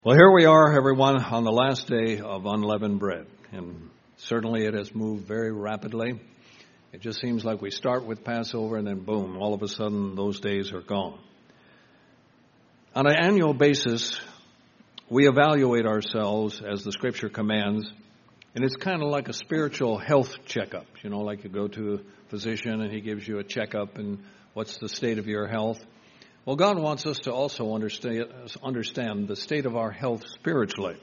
Well, here we are, everyone, on the last day of unleavened bread. And certainly it has moved very rapidly. It just seems like we start with Passover and then boom, all of a sudden those days are gone. On an annual basis, we evaluate ourselves as the Scripture commands. And it's kind of like a spiritual health checkup. You know, like you go to a physician and he gives you a checkup and what's the state of your health. Well, God wants us to also understand the state of our health spiritually.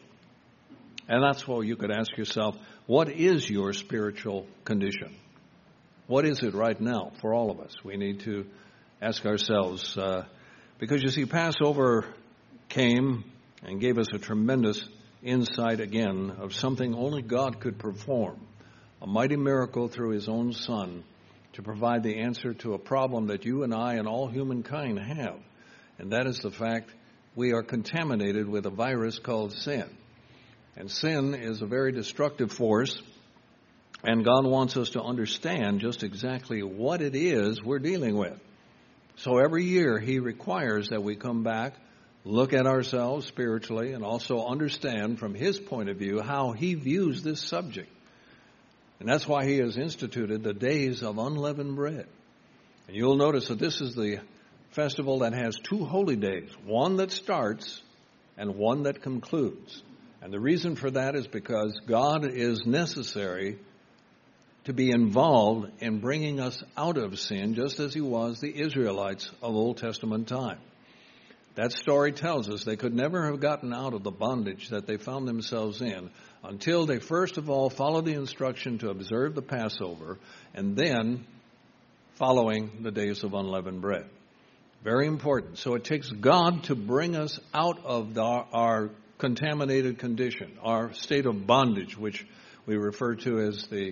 And that's why you could ask yourself, what is your spiritual condition? What is it right now for all of us? We need to ask ourselves, because you see, Passover came and gave us a tremendous insight again of something only God could perform, a mighty miracle through His own Son, to provide the answer to a problem that you and I and all humankind have. And that is the fact we are contaminated with a virus called sin. And sin is a very destructive force. And God wants us to understand just exactly what it is we're dealing with. So every year He requires that we come back, look at ourselves spiritually, and also understand from His point of view how He views this subject. And that's why He has instituted the days of unleavened bread. And you'll notice that this is the festival that has two holy days, one that starts and one that concludes. And the reason for that is because God is necessary to be involved in bringing us out of sin, just as He was the Israelites of Old Testament time. That story tells us they could never have gotten out of the bondage that they found themselves in until they first of all followed the instruction to observe the Passover and then following the days of unleavened bread. Very important. So it takes God to bring us out of our contaminated condition, our state of bondage, which we refer to as the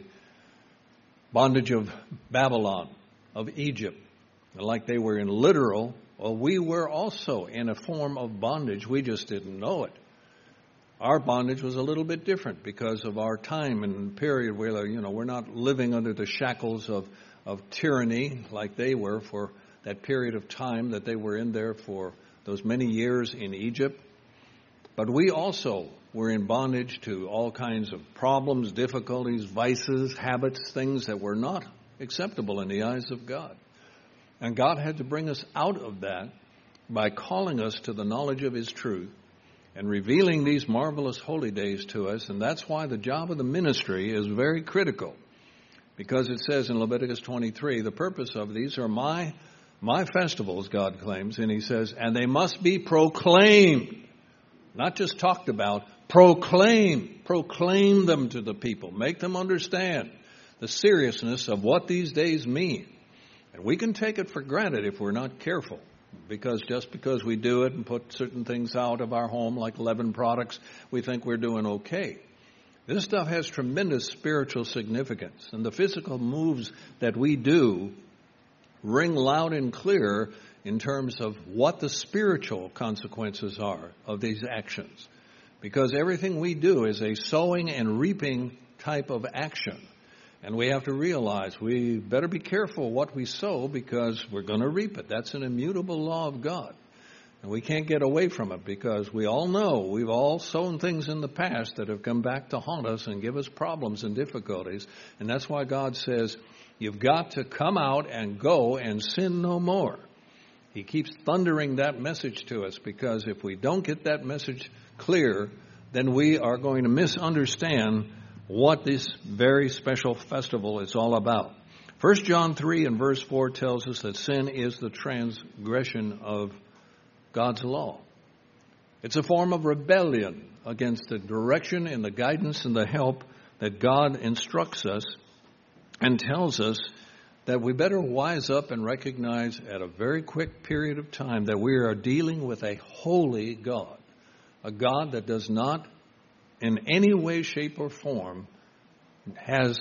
bondage of Babylon, of Egypt. And like they were in literal, well, we were also in a form of bondage. We just didn't know it. Our bondage was a little bit different because of our time and period where, we're not living under the shackles of tyranny like they were for that period of time that they were in there for those many years in Egypt. But we also were in bondage to all kinds of problems, difficulties, vices, habits, things that were not acceptable in the eyes of God. And God had to bring us out of that by calling us to the knowledge of His truth and revealing these marvelous holy days to us. And that's why the job of the ministry is very critical. Because it says in Leviticus 23, the purpose of these are my festivals, God claims. And He says, and they must be proclaimed. Not just talked about, proclaim. Proclaim them to the people. Make them understand the seriousness of what these days mean. And we can take it for granted if we're not careful, because just because we do it and put certain things out of our home, like leavened products, we think we're doing okay. This stuff has tremendous spiritual significance, and the physical moves that we do ring loud and clear in terms of what the spiritual consequences are of these actions, because everything we do is a sowing and reaping type of action. And we have to realize we better be careful what we sow because we're going to reap it. That's an immutable law of God. And we can't get away from it because we all know we've all sown things in the past that have come back to haunt us and give us problems and difficulties. And that's why God says, you've got to come out and go and sin no more. He keeps thundering that message to us because if we don't get that message clear, then we are going to misunderstand what this very special festival is all about. 1 John 3 and verse 4 tells us that sin is the transgression of God's law. It's a form of rebellion against the direction and the guidance and the help that God instructs us and tells us that we better wise up and recognize at a very quick period of time that we are dealing with a holy God, a God that does not in any way, shape, or form has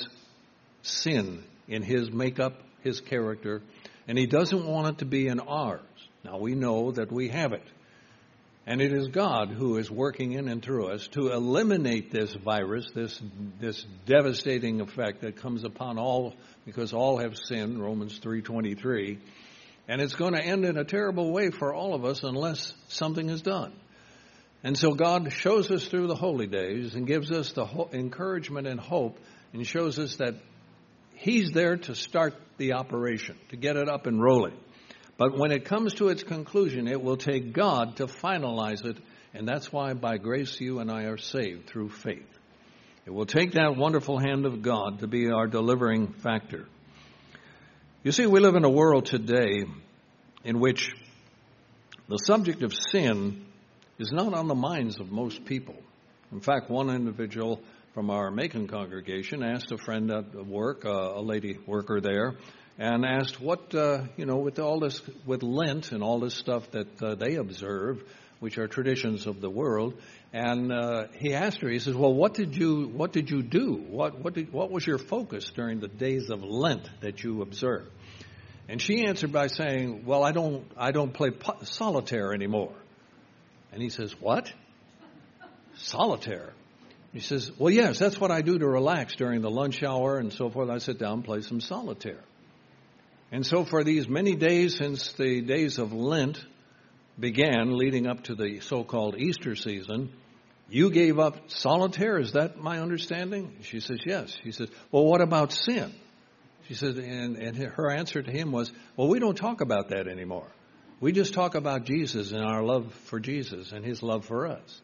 sin in His makeup, His character, and He doesn't want it to be in ours. Now, we know that we have it. And it is God who is working in and through us to eliminate this virus, this devastating effect that comes upon all, because all have sinned, Romans 3:23. And it's going to end in a terrible way for all of us unless something is done. And so God shows us through the holy days and gives us the encouragement and hope and shows us that He's there to start the operation, to get it up and rolling. But when it comes to its conclusion, it will take God to finalize it, and that's why by grace you and I are saved through faith. It will take that wonderful hand of God to be our delivering factor. You see, we live in a world today in which the subject of sin is not on the minds of most people. In fact, one individual from our Macon congregation asked a friend at work, a lady worker there, and asked what, with all this, with Lent and all this stuff that they observe, which are traditions of the world, and he asked her, he says, well, what did you do? What was your focus during the days of Lent that you observed? And she answered by saying, well, I don't play solitaire anymore. And he says, what? Solitaire? He says, well, yes, that's what I do to relax during the lunch hour and so forth. I sit down and play some solitaire. And so for these many days since the days of Lent began, leading up to the so-called Easter season, you gave up solitaire. Is that my understanding? She says, yes. He says, well, what about sin? She said, and her answer to him was, well, we don't talk about that anymore. We just talk about Jesus and our love for Jesus and His love for us.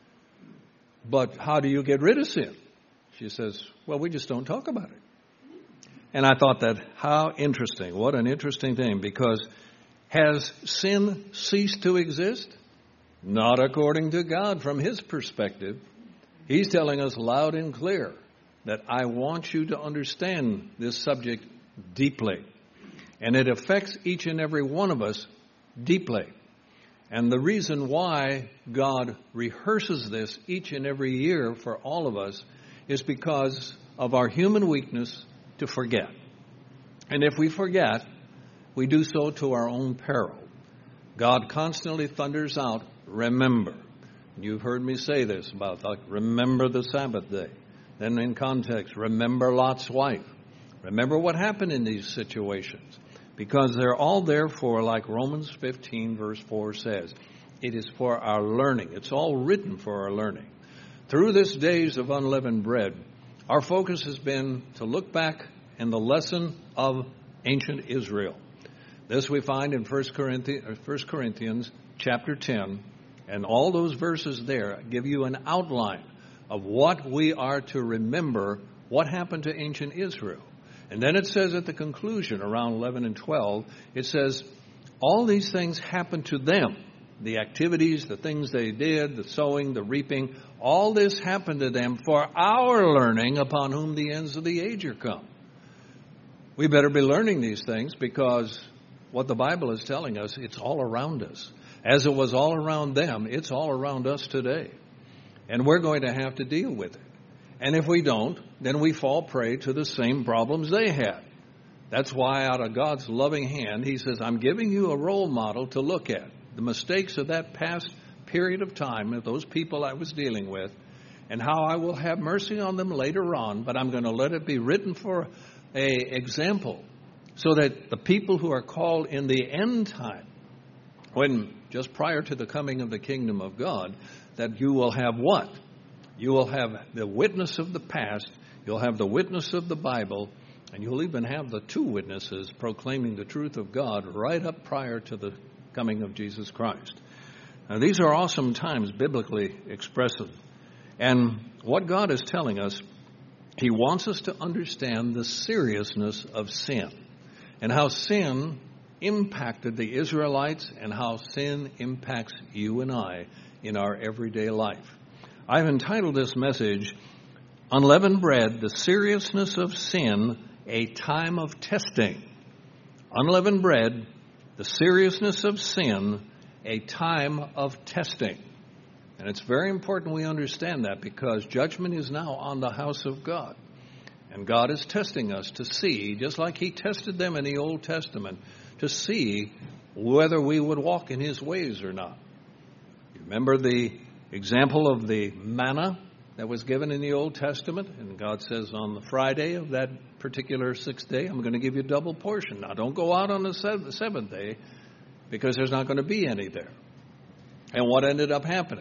But how do you get rid of sin? She says, well, we just don't talk about it. And I thought that, how interesting. What an interesting thing. Because has sin ceased to exist? Not according to God from His perspective. He's telling us loud and clear that I want you to understand this subject deeply. And it affects each and every one of us deeply. And the reason why God rehearses this each and every year for all of us is because of our human weakness to forget. And if we forget, we do so to our own peril. God constantly thunders out, remember. You've heard me say this about, like, remember the Sabbath day. Then in context, remember Lot's wife. Remember what happened in these situations. Because they're all there for, like Romans 15 verse 4 says, it is for our learning. It's all written for our learning. Through this days of unleavened bread, our focus has been to look back in the lesson of ancient Israel. This we find in 1 Corinthians chapter 10, and all those verses there give you an outline of what we are to remember, what happened to ancient Israel. And then it says at the conclusion, around 11 and 12, it says, all these things happened to them. The activities, the things they did, the sowing, the reaping, all this happened to them for our learning, upon whom the ends of the age are come. We better be learning these things, because what the Bible is telling us, it's all around us. As it was all around them, it's all around us today. And we're going to have to deal with it. And if we don't, then we fall prey to the same problems they had. That's why out of God's loving hand, He says, I'm giving you a role model to look at. The mistakes of that past period of time, of those people I was dealing with, and how I will have mercy on them later on, but I'm going to let it be written for an example, so that the people who are called in the end time, when just prior to the coming of the kingdom of God, that you will have what? You will have the witness of the past, you'll have the witness of the Bible, and you'll even have the two witnesses proclaiming the truth of God right up prior to the coming of Jesus Christ. Now, these are awesome times, biblically expressive. And what God is telling us, He wants us to understand the seriousness of sin and how sin impacted the Israelites and how sin impacts you and I in our everyday life. I've entitled this message, Unleavened Bread, the Seriousness of Sin, a Time of Testing. Unleavened bread, the seriousness of sin, a time of testing. And it's very important we understand that, because judgment is now on the house of God. And God is testing us to see, just like He tested them in the Old Testament, to see whether we would walk in His ways or not. You remember the example of the manna that was given in the Old Testament? And God says on the Friday of that particular sixth day, I'm going to give you double portion. Now, don't go out on the seventh day, because there's not going to be any there. And what ended up happening?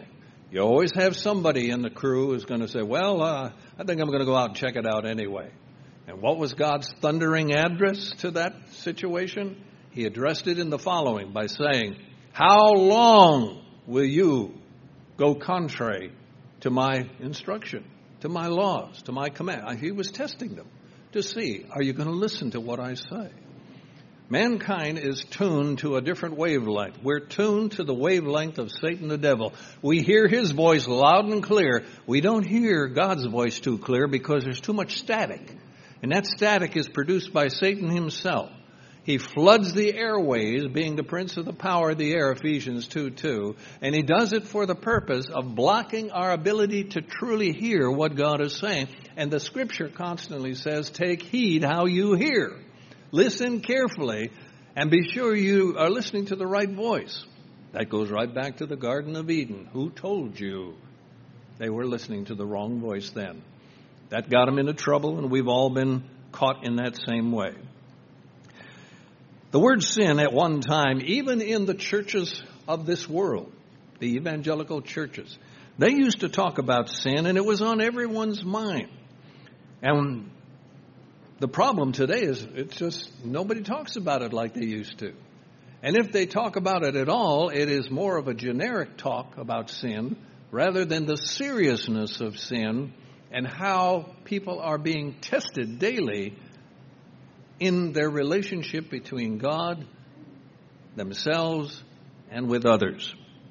You always have somebody in the crew who's going to say, well, I think I'm going to go out and check it out anyway. And what was God's thundering address to that situation? He addressed it in the following by saying, how long will you go contrary to my instruction, to my laws, to my command? He was testing them to see, are you going to listen to what I say? Mankind is tuned to a different wavelength. We're tuned to the wavelength of Satan the devil. We hear his voice loud and clear. We don't hear God's voice too clear because there's too much static. And that static is produced by Satan himself. He floods the airways, being the prince of the power of the air, Ephesians 2:2, and he does it for the purpose of blocking our ability to truly hear what God is saying. And the Scripture constantly says, take heed how you hear. Listen carefully and be sure you are listening to the right voice. That goes right back to the Garden of Eden. Who told you? They were listening to the wrong voice then. That got them into trouble, and we've all been caught in that same way. The word sin at one time, even in the churches of this world, the evangelical churches, they used to talk about sin, and it was on everyone's mind. And the problem today is it's just nobody talks about it like they used to. And if they talk about it at all, it is more of a generic talk about sin rather than the seriousness of sin and how people are being tested daily in their relationship between God, themselves, and with others.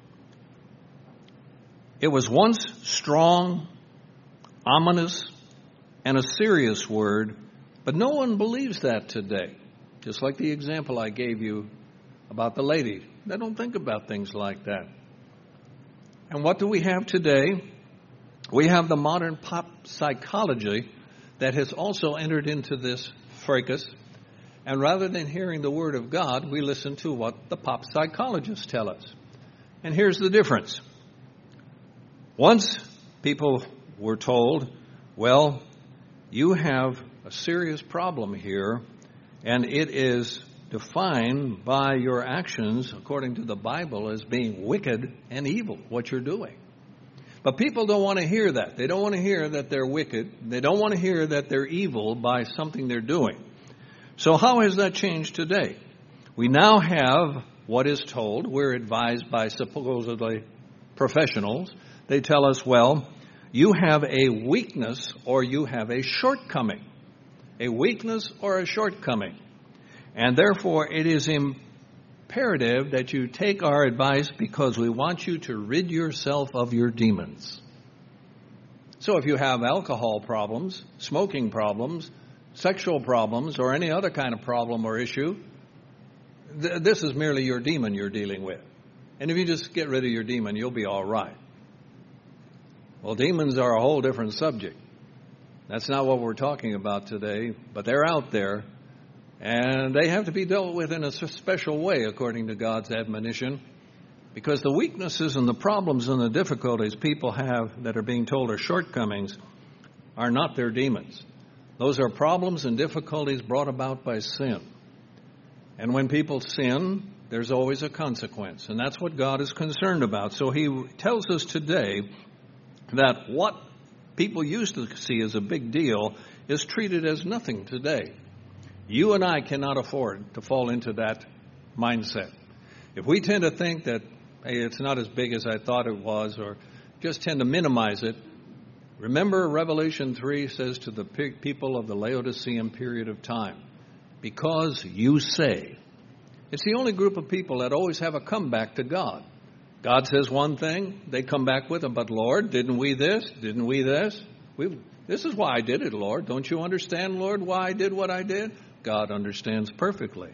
It was once strong, ominous, and a serious word, but no one believes that today. Just like the example I gave you about the lady. They don't think about things like that. And what do we have today? We have the modern pop psychology that has also entered into this fracas. And rather than hearing the Word of God, we listen to what the pop psychologists tell us. And here's the difference. Once people were told, well, you have a serious problem here, and it is defined by your actions, according to the Bible, as being wicked and evil, what you're doing. But people don't want to hear that. They don't want to hear that they're wicked. They don't want to hear that they're evil by something they're doing. So how has that changed today? We now have what is told. We're advised by supposedly professionals. They tell us, well, you have a weakness or you have a shortcoming. A weakness or a shortcoming. And therefore, it is imperative that you take our advice because we want you to rid yourself of your demons. So if you have alcohol problems, smoking problems, sexual problems, or any other kind of problem or issue, this is merely your demon you're dealing with. And if you just get rid of your demon, you'll be all right. Well, demons are a whole different subject. That's not what we're talking about today, but they're out there, and they have to be dealt with in a special way according to God's admonition, because the weaknesses and the problems and the difficulties people have that are being told are shortcomings are not their demons. Those are problems and difficulties brought about by sin. And when people sin, there's always a consequence, and that's what God is concerned about. So he tells us today that what people used to see as a big deal is treated as nothing today. You and I cannot afford to fall into that mindset. If we tend to think that, hey, it's not as big as I thought it was, or just tend to minimize it, remember Revelation 3 says to the people of the Laodicean period of time, because you say. It's the only group of people that always have a comeback to God. God says one thing, they come back with it, but Lord, didn't we this? Didn't we this? This is why I did it, Lord. Don't you understand, Lord, why I did what I did? God understands perfectly.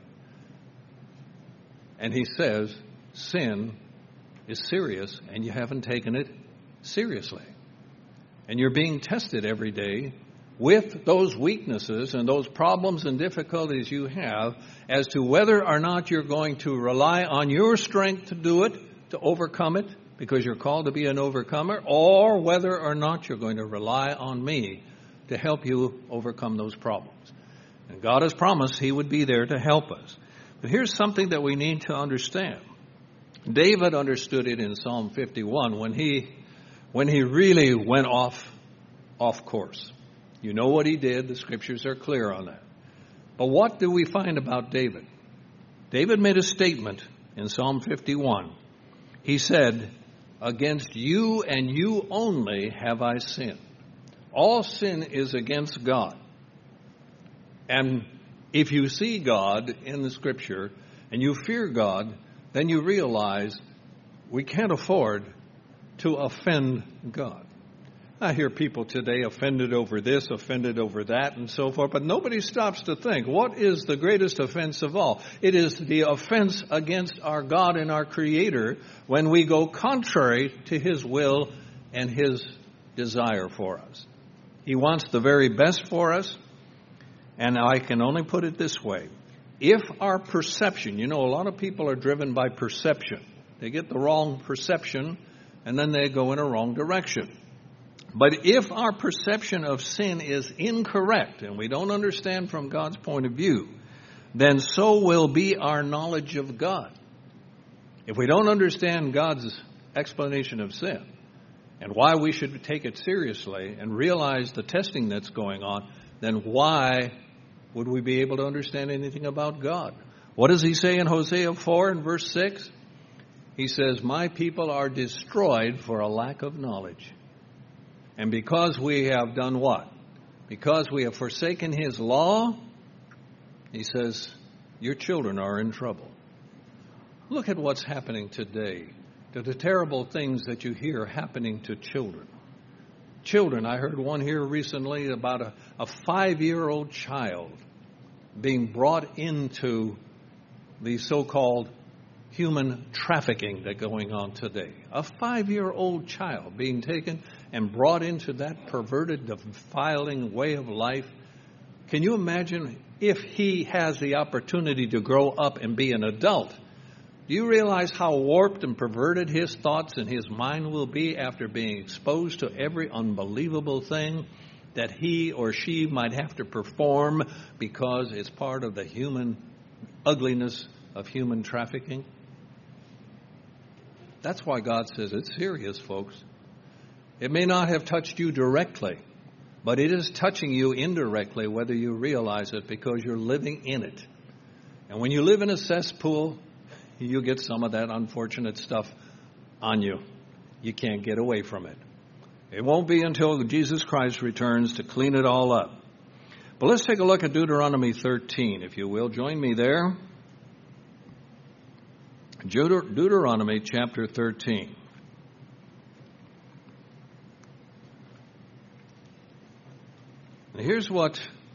And he says, sin is serious, and you haven't taken it seriously. And you're being tested every day with those weaknesses and those problems and difficulties you have as to whether or not you're going to rely on your strength to do it, to overcome it, because you're called to be an overcomer, or whether or not you're going to rely on me to help you overcome those problems. And God has promised he would be there to help us. But here's something that we need to understand. David understood it in Psalm 51 when he when he really went off course. You know what he did. The scriptures are clear on that. But what do we find about David? David made a statement in Psalm 51. He said, "Against you and you only have I sinned." All sin is against God. And if you see God in the scripture and you fear God, then you realize we can't afford to offend God. I hear people today offended over this, offended over that, and so forth, but nobody stops to think, what is the greatest offense of all? It is the offense against our God and our Creator when we go contrary to His will and His desire for us. He wants the very best for us, and I can only put it this way. If our perception, a lot of people are driven by perception. They get the wrong perception, and then they go in a wrong direction. But if our perception of sin is incorrect, and we don't understand from God's point of view, then so will be our knowledge of God. If we don't understand God's explanation of sin, and why we should take it seriously and realize the testing that's going on, then why would we be able to understand anything about God? What does he say in Hosea 4 and verse 6? He says, "My people are destroyed for a lack of knowledge." And because we have done what? Because we have forsaken His law, He says, your children are in trouble. Look at what's happening today, to the terrible things that you hear happening to children. Children, I heard one here recently about a 5-year-old child being brought into the so-called human trafficking that's going on today. A 5-year-old child being taken and brought into that perverted, defiling way of life. Can you imagine if he has the opportunity to grow up and be an adult? Do you realize how warped and perverted his thoughts and his mind will be after being exposed to every unbelievable thing that he or she might have to perform because it's part of the human ugliness of human trafficking? That's why God says it's serious, folks. It may not have touched you directly, but it is touching you indirectly, whether you realize it, because you're living in it. And when you live in a cesspool, you get some of that unfortunate stuff on you. You can't get away from it. It won't be until Jesus Christ returns to clean it all up. But let's take a look at Deuteronomy 13, if you will. Join me there. Deuteronomy chapter 13. Now here's what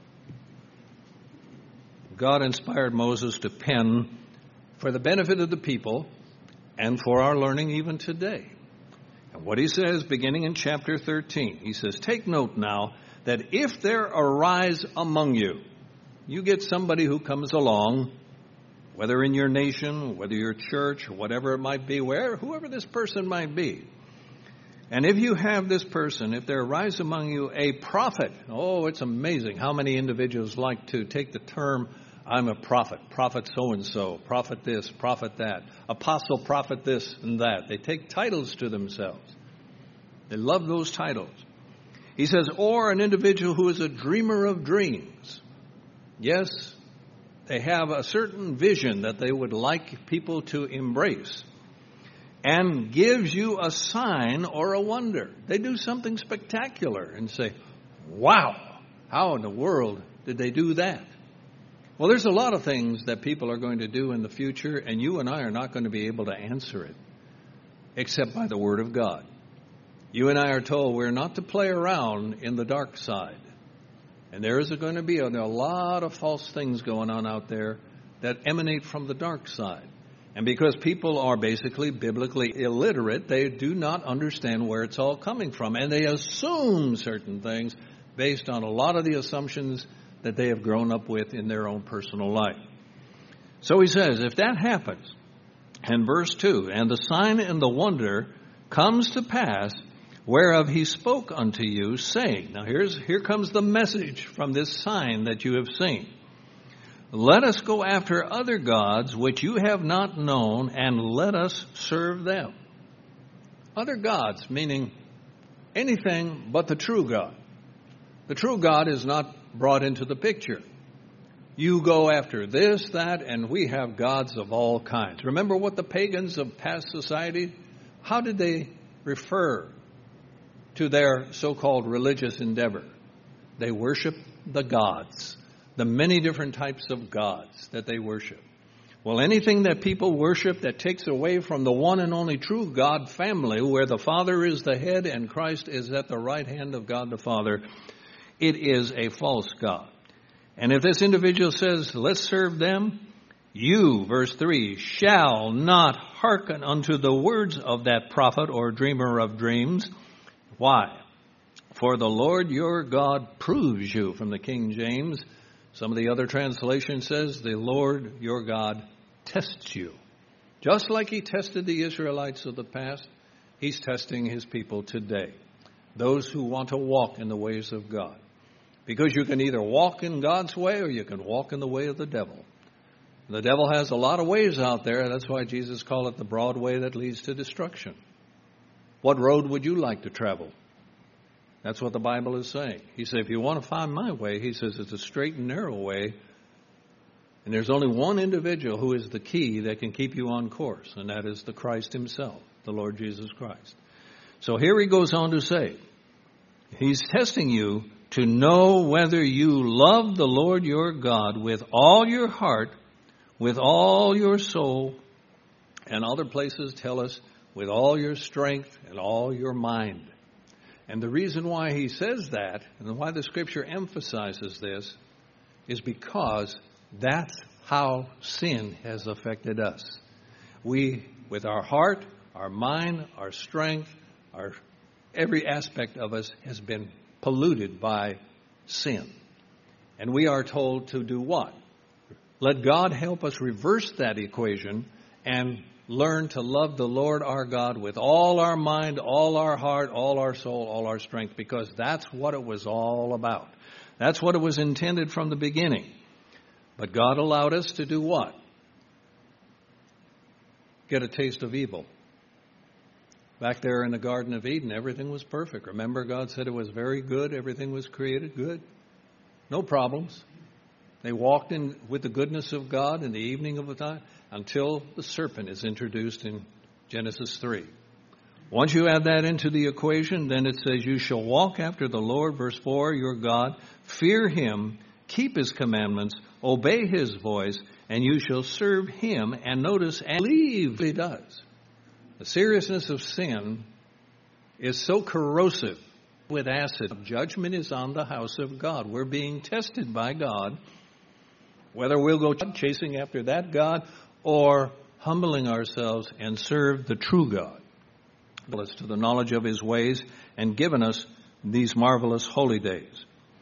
God inspired Moses to pen for the benefit of the people and for our learning even today. And what he says, beginning in chapter 13, he says, "Take note now that if there arise among you," you get somebody who comes along, whether in your nation, whether your church, or whatever it might be, whoever this person might be. And if you have this person, if there arise among you a prophet, it's amazing how many individuals like to take the term, I'm a prophet so-and-so, prophet this, prophet that, apostle, prophet this and that. They take titles to themselves. They love those titles. He says, or an individual who is a dreamer of dreams. Yes, they have a certain vision that they would like people to embrace, and gives you a sign or a wonder. They do something spectacular and say, wow, how in the world did they do that? Well, there's a lot of things that people are going to do in the future, and you and I are not going to be able to answer it, except by the Word of God. You and I are told we're not to play around in the dark side. And there is going to be a lot of false things going on out there that emanate from the dark side. And because people are basically biblically illiterate, they do not understand where it's all coming from. And they assume certain things based on a lot of the assumptions that they have grown up with in their own personal life. So he says, if that happens, and verse 2, and the sign and the wonder comes to pass, whereof he spoke unto you, saying, now here comes the message from this sign that you have seen. Let us go after other gods which you have not known, and let us serve them. Other gods, meaning anything but the true God. The true God is not brought into the picture. You go after this, that, and we have gods of all kinds. Remember what the pagans of past society, how did they refer to their so-called religious endeavor? They worship the gods, the many different types of gods that they worship. Well, anything that people worship that takes away from the one and only true God family, where the Father is the head and Christ is at the right hand of God the Father, it is a false God. And if this individual says, let's serve them, you, verse 3, shall not hearken unto the words of that prophet or dreamer of dreams. Why? For the Lord your God proves you, from the King James. Some of the other translations says, the Lord your God tests you. Just like he tested the Israelites of the past, he's testing his people today. Those who want to walk in the ways of God. Because you can either walk in God's way or you can walk in the way of the devil. The devil has a lot of ways out there. That's why Jesus called it the broad way that leads to destruction. What road would you like to travel? That's what the Bible is saying. He said, if you want to find my way, he says it's a straight and narrow way. And there's only one individual who is the key that can keep you on course. And that is the Christ himself, the Lord Jesus Christ. So here he goes on to say, he's testing you to know whether you love the Lord your God with all your heart, with all your soul, and other places tell us with all your strength and all your mind. And the reason why he says that, and why the Scripture emphasizes this, is because that's how sin has affected us. We, with our heart, our mind, our strength, every aspect of us has been polluted by sin. And we are told to do what? Let God help us reverse that equation and learn to love the Lord our God with all our mind, all our heart, all our soul, all our strength, because that's what it was all about. That's what it was intended from the beginning. But God allowed us to do what? Get a taste of evil. Back there in the Garden of Eden, everything was perfect. Remember, God said it was very good. Everything was created good. No problems. They walked in with the goodness of God in the evening of the time until the serpent is introduced in Genesis 3. Once you add that into the equation, then it says, you shall walk after the Lord, verse 4, your God, fear him, keep his commandments, obey his voice, and you shall serve him. And notice, and believe he does. The seriousness of sin is so corrosive with acid. Judgment is on the house of God. We're being tested by God, whether we'll go chasing after that God or humbling ourselves and serve the true God. Us to the knowledge of his ways and given us these marvelous holy days.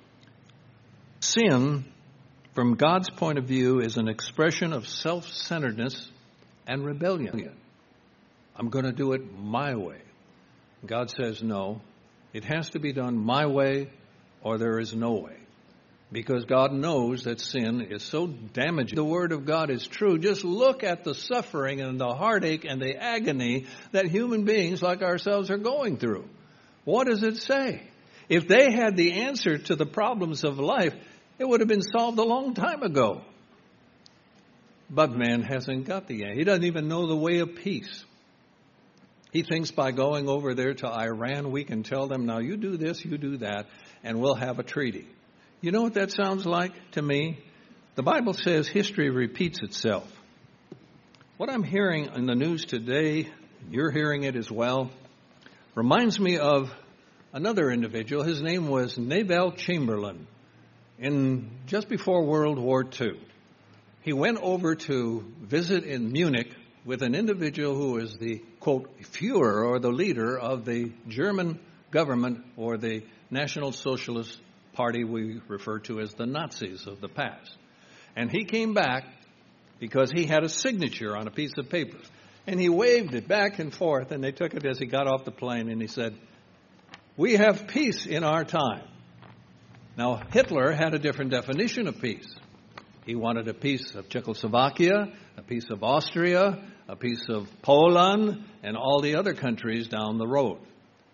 Sin, from God's point of view, is an expression of self-centeredness and rebellion. I'm going to do it my way. God says no. It has to be done my way or there is no way. Because God knows that sin is so damaging. The Word of God is true. Just look at the suffering and the heartache and the agony that human beings like ourselves are going through. What does it say? If they had the answer to the problems of life, it would have been solved a long time ago. But man hasn't got the answer. He doesn't even know the way of peace. He thinks by going over there to Iran, we can tell them, now you do this, you do that, and we'll have a treaty. You know what that sounds like to me? The Bible says history repeats itself. What I'm hearing in the news today, you're hearing it as well, reminds me of another individual. His name was Neville Chamberlain, just before World War II. He went over to visit in Munich with an individual who is the, quote, Führer, or the leader of the German government, or the National Socialist Party we refer to as the Nazis of the past. And he came back because he had a signature on a piece of paper. And he waved it back and forth, and they took it as he got off the plane, and he said, we have peace in our time. Now, Hitler had a different definition of peace. He wanted a piece of Czechoslovakia, a piece of Austria, a piece of Poland, and all the other countries down the road.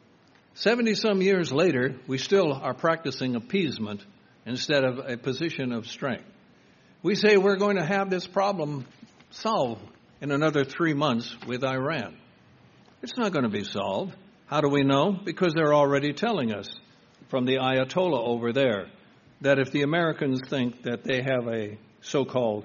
70-some years later, we still are practicing appeasement instead of a position of strength. We say we're going to have this problem solved in another 3 months with Iran. It's not going to be solved. How do we know? Because they're already telling us from the Ayatollah over there that if the Americans think that they have a so-called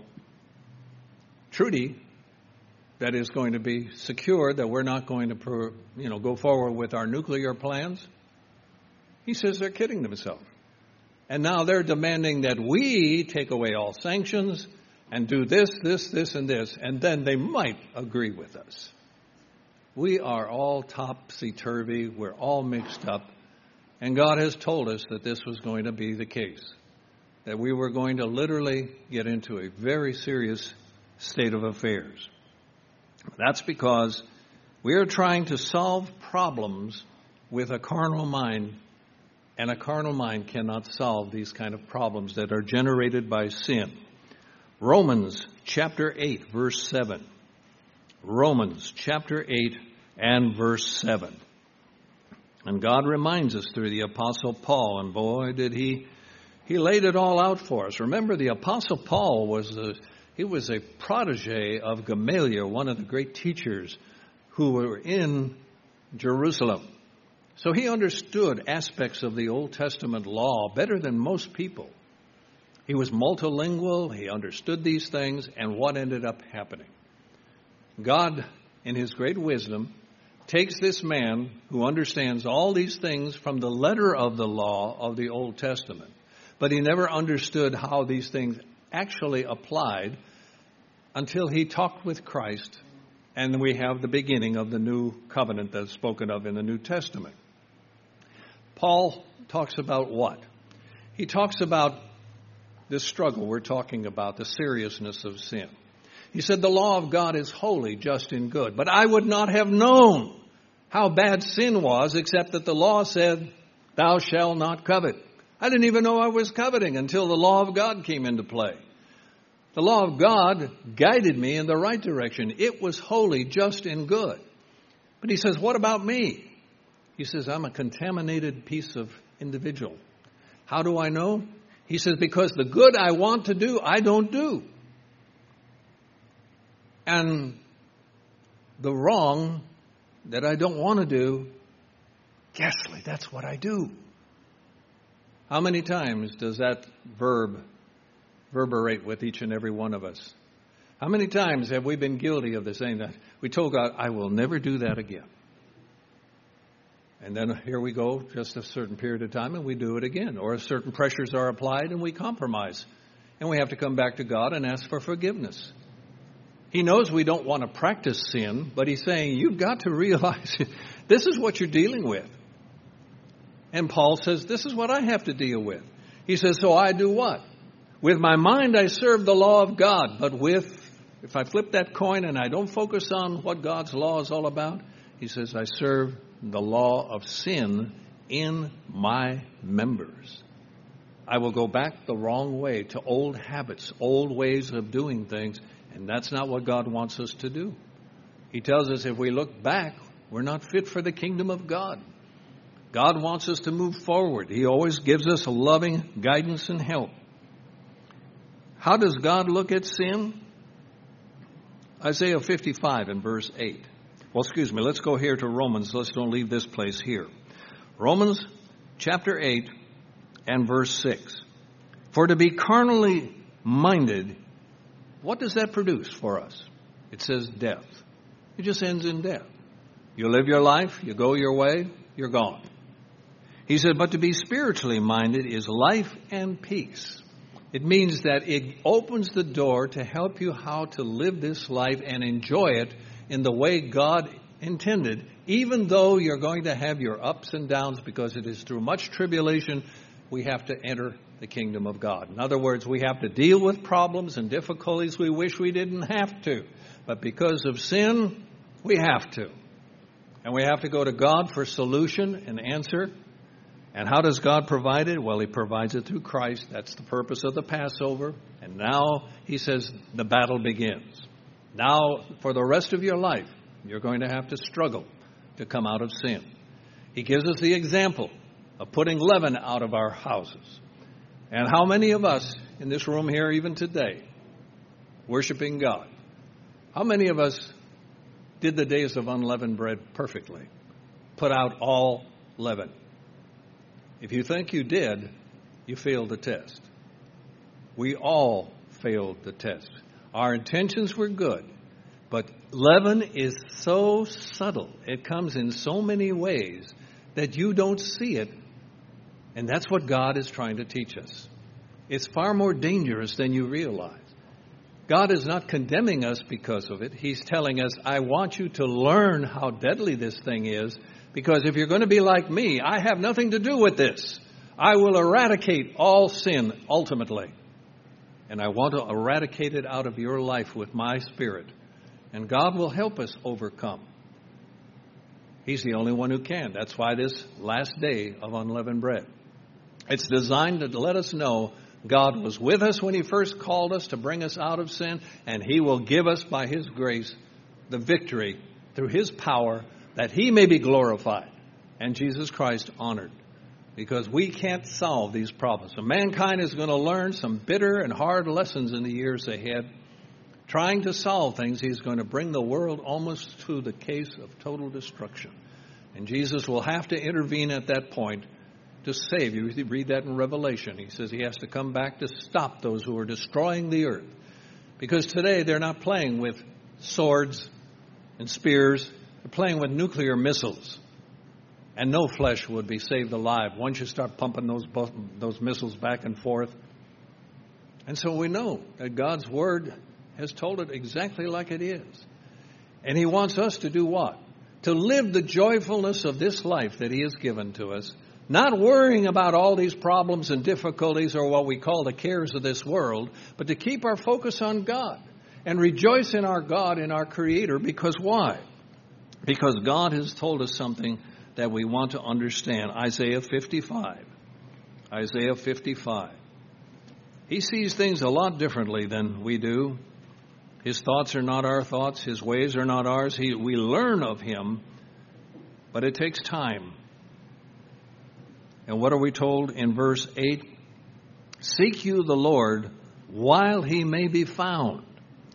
treaty that is going to be secure, that we're not going to go forward with our nuclear plans, he says they're kidding themselves. And now they're demanding that we take away all sanctions and do this, and this, and then they might agree with us. We are all topsy-turvy. We're all mixed up. And God has told us that this was going to be the case, that we were going to literally get into a very serious state of affairs. That's because we are trying to solve problems with a carnal mind, and a carnal mind cannot solve these kind of problems that are generated by sin. Romans chapter 8, verse 7. Romans chapter 8 and verse 7. And God reminds us through the Apostle Paul, and boy, did he laid it all out for us. Remember, the Apostle Paul was a protege of Gamaliel, one of the great teachers who were in Jerusalem. So he understood aspects of the Old Testament law better than most people. He was multilingual, he understood these things, and what ended up happening? God, in his great wisdom, takes this man who understands all these things from the letter of the law of the Old Testament, but he never understood how these things actually applied until he talked with Christ, and we have the beginning of the new covenant that's spoken of in the New Testament. Paul talks about what? He talks about this struggle we're talking about, the seriousness of sin. He said, the law of God is holy, just, and good. But I would not have known how bad sin was except that the law said, thou shalt not covet. I didn't even know I was coveting until the law of God came into play. The law of God guided me in the right direction. It was holy, just, and good. But he says, what about me? He says, I'm a contaminated piece of individual. How do I know? He says, because the good I want to do, I don't do. And the wrong that I don't want to do, guessly, that's what I do. How many times does that verb reverberate with each and every one of us? How many times have we been guilty of the same that we told God, I will never do that again. And then here we go, just a certain period of time, and we do it again. Or certain pressures are applied, and we compromise. And we have to come back to God and ask for forgiveness. He knows we don't want to practice sin, but he's saying, you've got to realize this is what you're dealing with. And Paul says, this is what I have to deal with. He says, so I do what? With my mind I serve the law of God, but if I flip that coin and I don't focus on what God's law is all about, he says, I serve the law of sin in my members. I will go back the wrong way to old habits, old ways of doing things, and that's not what God wants us to do. He tells us if we look back, we're not fit for the kingdom of God. God wants us to move forward. He always gives us loving guidance and help. How does God look at sin? Isaiah 55 and verse 8. Let's go here to Romans. Let's don't leave this place here. Romans chapter 8 and verse 6. For to be carnally minded, what does that produce for us? It says death. It just ends in death. You live your life, you go your way, you're gone. He said, but to be spiritually minded is life and peace. It means that it opens the door to help you how to live this life and enjoy it in the way God intended, even though you're going to have your ups and downs, because it is through much tribulation we have to enter the kingdom of God. In other words, we have to deal with problems and difficulties we wish we didn't have to. But because of sin, we have to. And we have to go to God for solution and answer. And how does God provide it? Well, he provides it through Christ. That's the purpose of the Passover. And now, he says, the battle begins. Now, for the rest of your life, you're going to have to struggle to come out of sin. He gives us the example of putting leaven out of our houses. And how many of us in this room here, even today, worshiping God, how many of us did the days of unleavened bread perfectly? Put out all leaven. If you think you did, you failed the test. We all failed the test. Our intentions were good, but leaven is so subtle. It comes in so many ways that you don't see it, and that's what God is trying to teach us. It's far more dangerous than you realize. God is not condemning us because of it. He's telling us, I want you to learn how deadly this thing is, because if you're going to be like me, I have nothing to do with this. I will eradicate all sin ultimately. And I want to eradicate it out of your life with my Spirit. And God will help us overcome. He's the only one who can. That's why this last day of unleavened bread. It's designed to let us know God was with us when He first called us to bring us out of sin, and He will give us by His grace the victory through His power, that He may be glorified and Jesus Christ honored. Because we can't solve these problems. So mankind is going to learn some bitter and hard lessons in the years ahead. Trying to solve things, He's going to bring the world almost to the case of total destruction. And Jesus will have to intervene at that point to save you. You read that in Revelation. He says He has to come back to stop those who are destroying the earth. Because today they're not playing with swords and spears. They're playing with nuclear missiles. And no flesh would be saved alive once you start pumping those missiles back and forth. And so we know that God's Word has told it exactly like it is. And He wants us to do what? To live the joyfulness of this life that He has given to us, not worrying about all these problems and difficulties or what we call the cares of this world, but to keep our focus on God and rejoice in our God and our Creator. Because why? Because God has told us something that we want to understand. Isaiah 55. Isaiah 55. He sees things a lot differently than we do. His thoughts are not our thoughts. His ways are not ours. We learn of Him, but it takes time. And what are we told in verse 8? Seek you the Lord while He may be found.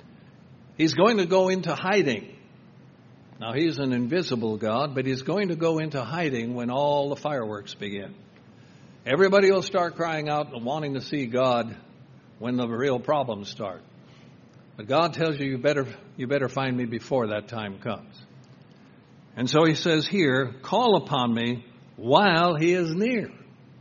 He's going to go into hiding. Now, He's an invisible God, but He's going to go into hiding when all the fireworks begin. Everybody will start crying out and wanting to see God when the real problems start. But God tells you, you better find me before that time comes. And so He says here, call upon me while He is near.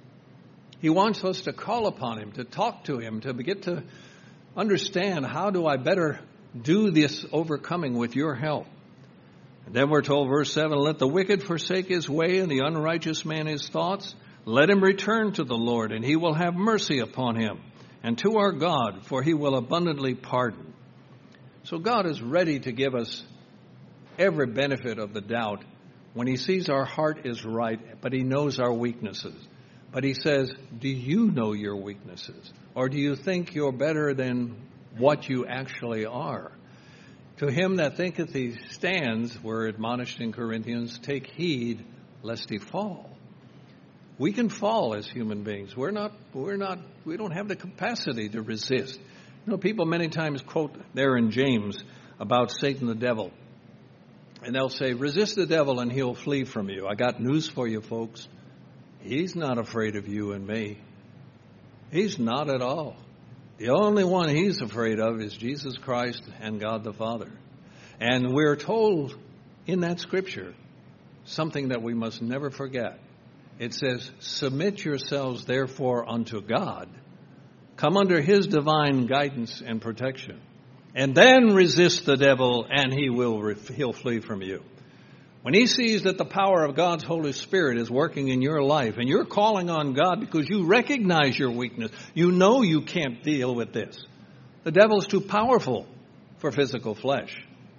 He wants us to call upon Him, to talk to Him, to get to understand, how do I better do this overcoming with your help? And then we're told, verse 7, let the wicked forsake his way and the unrighteous man his thoughts. Let him return to the Lord, and He will have mercy upon him, and to our God, for He will abundantly pardon. So God is ready to give us every benefit of the doubt when He sees our heart is right, but He knows our weaknesses. But He says, do you know your weaknesses? Or do you think you're better than what you actually are? To him that thinketh he stands, we're admonished in Corinthians, take heed lest he fall. We can fall as human beings. We don't have the capacity to resist. You know, people many times quote there in James about Satan the devil. And they'll say, resist the devil and he'll flee from you. I got news for you, folks. He's not afraid of you and me. He's not at all. The only one He's afraid of is Jesus Christ and God the Father. And we're told in that scripture something that we must never forget. It says, submit yourselves therefore unto God. Come under His divine guidance and protection. And then resist the devil and he'll flee from you. When he sees that the power of God's Holy Spirit is working in your life and you're calling on God because you recognize your weakness, you know you can't deal with this. The devil's too powerful for physical flesh,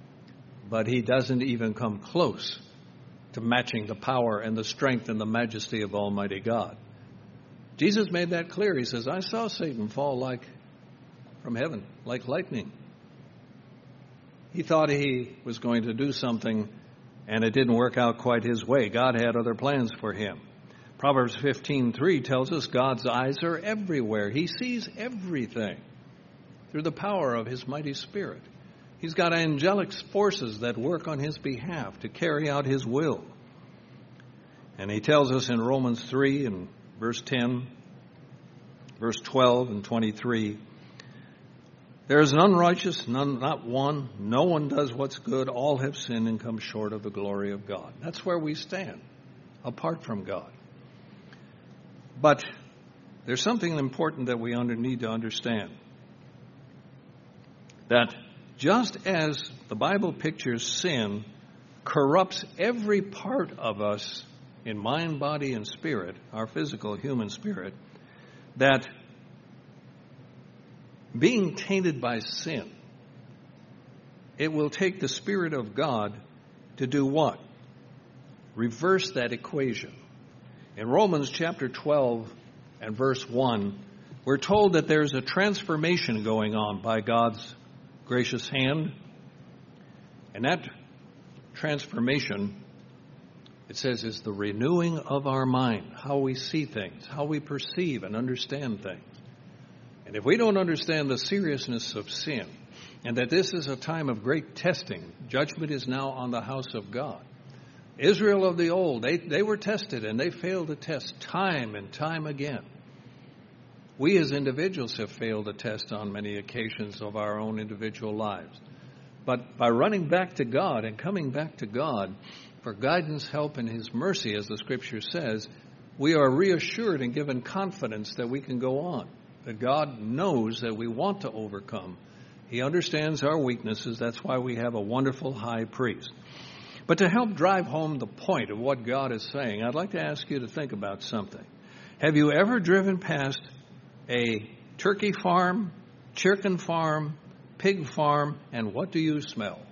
but he doesn't even come close to matching the power and the strength and the majesty of Almighty God. Jesus made that clear. He says, I saw Satan fall from heaven like lightning. He thought he was going to do something And it didn't work out quite his way. God had other plans for him. Proverbs 15:3 tells us God's eyes are everywhere. He sees everything through the power of his mighty Spirit. He's got angelic forces that work on his behalf to carry out his will. And he tells us in Romans 3 and verse 10, verse 12 and 23, there is none righteous, none, not one. No one does what's good. All have sinned and come short of the glory of God. That's where we stand, apart from God. But there's something important that we need to understand. That just as the Bible pictures sin corrupts every part of us in mind, body, and spirit, our physical human spirit, that being tainted by sin, it will take the Spirit of God to do what? Reverse that equation. In Romans chapter 12 and verse 1, we're told that there's a transformation going on by God's gracious hand. And that transformation, it says, is the renewing of our mind, how we see things, how we perceive and understand things. And if we don't understand the seriousness of sin, and that this is a time of great testing, judgment is now on the house of God. Israel of the old, they were tested, and they failed the test time and time again. We as individuals have failed the test on many occasions of our own individual lives. But by running back to God and coming back to God for guidance, help, and his mercy, as the Scripture says, we are reassured and given confidence that we can go on. That God knows that we want to overcome. He understands our weaknesses. That's why we have a wonderful high priest. But to help drive home the point of what God is saying, I'd like to ask you to think about something. Have you ever driven past a turkey farm, chicken farm, pig farm, and what do you smell?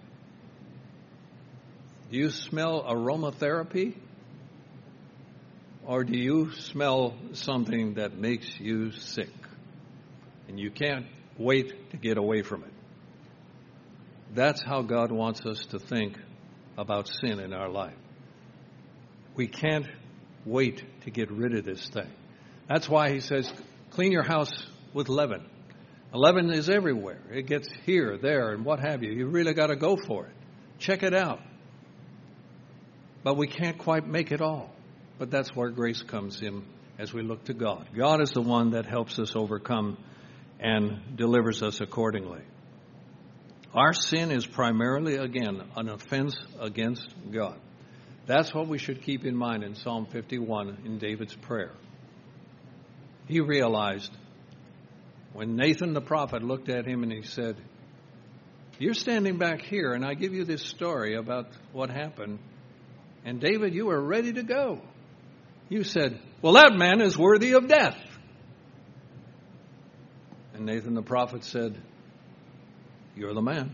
Do you smell aromatherapy? Or do you smell something that makes you sick? And you can't wait to get away from it. That's how God wants us to think about sin in our life. We can't wait to get rid of this thing. That's why he says, clean your house with leaven. Leaven is everywhere. It gets here, there, and what have you. You really got to go for it. Check it out. But we can't quite make it all. But that's where grace comes in as we look to God. God is the one that helps us overcome and delivers us accordingly. Our sin is primarily, again, an offense against God. That's what we should keep in mind in Psalm 51 in David's prayer. He realized when Nathan the prophet looked at him and he said, you're standing back here and I give you this story about what happened. And David, you were ready to go. You said, well, that man is worthy of death. And Nathan the prophet said, you're the man.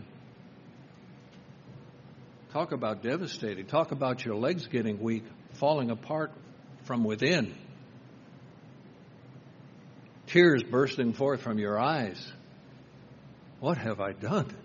Talk about devastating. Talk about your legs getting weak, falling apart from within. Tears bursting forth from your eyes. What have I done?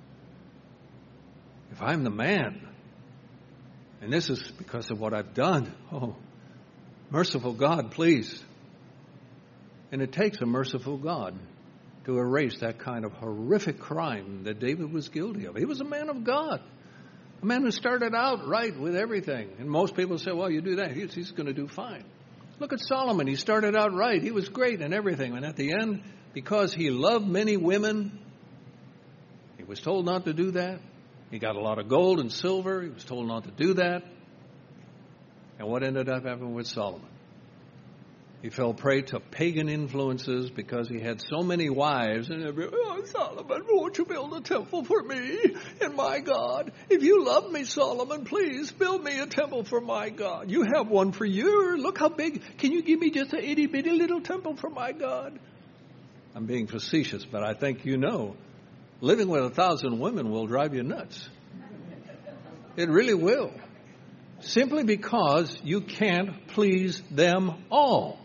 If I'm the man, and this is because of what I've done, oh, merciful God, please. And it takes a merciful God to erase that kind of horrific crime that David was guilty of. He was a man of God. A man who started out right with everything. And most people say, well, you do that, he's going to do fine. Look at Solomon. He started out right. He was great in everything. And at the end, because he loved many women, he was told not to do that. He got a lot of gold and silver. He was told not to do that. And what ended up happening with Solomon? He fell prey to pagan influences because he had so many wives. And everybody, oh, Solomon, won't you build a temple for me and my God? If you love me, Solomon, please build me a temple for my God. You have one for you. Look how big. Can you give me just a itty-bitty little temple for my God? I'm being facetious, but I think you know, living with 1,000 women will drive you nuts. It really will. Simply because you can't please them all.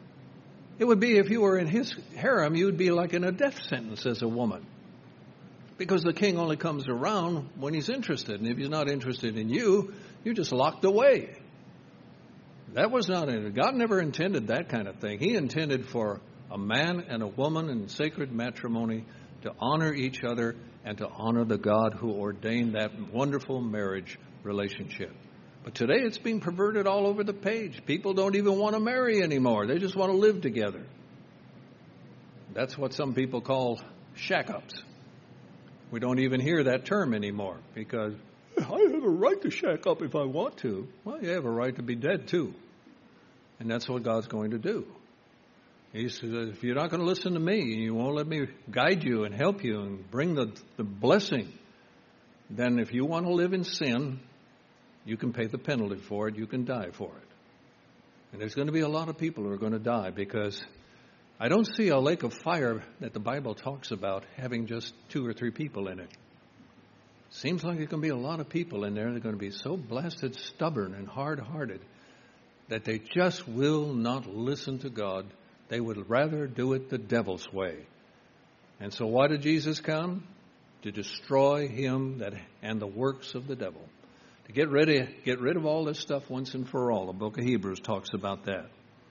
It would be if you were in his harem, you would be like in a death sentence as a woman. Because the king only comes around when he's interested. And if he's not interested in you, you're just locked away. That was not it. God never intended that kind of thing. He intended for a man and a woman in sacred matrimony to honor each other and to honor the God who ordained that wonderful marriage relationship. But today it's being perverted all over the page. People don't even want to marry anymore. They just want to live together. That's what some people call shack-ups. We don't even hear that term anymore because I have a right to shack up if I want to. Well, you have a right to be dead too. And that's what God's going to do. He says, if you're not going to listen to me and you won't let me guide you and help you and bring the blessing, then if you want to live in sin, you can pay the penalty for it. You can die for it. And there's going to be a lot of people who are going to die because I don't see a lake of fire that the Bible talks about having just 2 or 3 people in it. Seems like there's going to be a lot of people in there that are going to be so blasted stubborn and hard-hearted that they just will not listen to God. They would rather do it the devil's way. And so why did Jesus come? To destroy him and the works of the devil. To get rid of all this stuff once and for all. The book of Hebrews talks about that.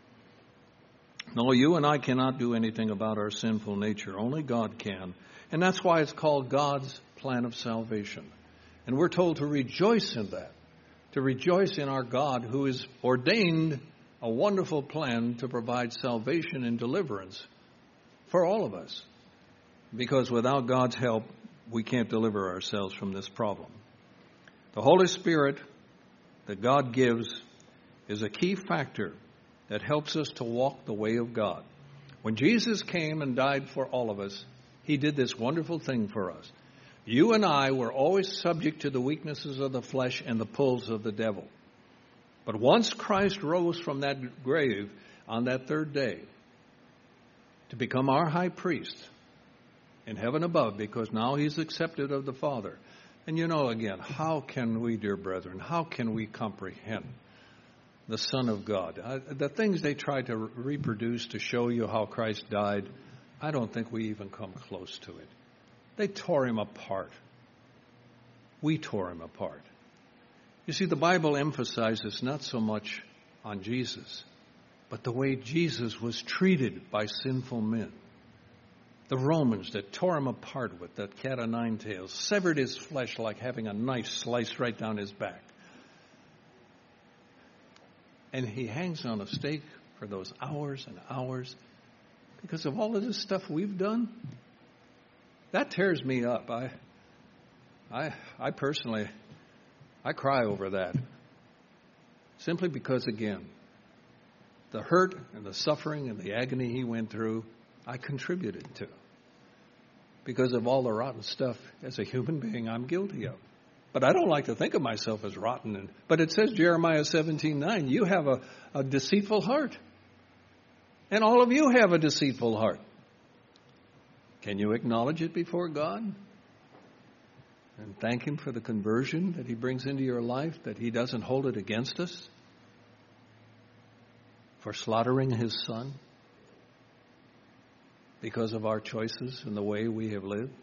No, you and I cannot do anything about our sinful nature. Only God can. And that's why it's called God's plan of salvation. And we're told to rejoice in that. To rejoice in our God who has ordained a wonderful plan to provide salvation and deliverance for all of us. Because without God's help, we can't deliver ourselves from this problem. The Holy Spirit that God gives is a key factor that helps us to walk the way of God. When Jesus came and died for all of us, he did this wonderful thing for us. You and I were always subject to the weaknesses of the flesh and the pulls of the devil. But once Christ rose from that grave on that third day to become our high priest in heaven above, because now he's accepted of the Father. And you know, again, how can we, dear brethren, how can we comprehend the Son of God? The things they try to reproduce to show you how Christ died, I don't think we even come close to it. They tore him apart. We tore him apart. You see, the Bible emphasizes not so much on Jesus, but the way Jesus was treated by sinful men. The Romans that tore him apart with that cat o' nine tails, severed his flesh like having a knife sliced right down his back. And he hangs on a stake for those hours and hours because of all of this stuff we've done. That tears me up. I personally, I cry over that. Simply because, again, the hurt and the suffering and the agony he went through, I contributed to. Because of all the rotten stuff as a human being I'm guilty of. But I don't like to think of myself as rotten. But it says, Jeremiah 17:9, you have a deceitful heart. And all of you have a deceitful heart. Can you acknowledge it before God? And thank him for the conversion that he brings into your life, that he doesn't hold it against us for slaughtering his son because of our choices and the way we have lived?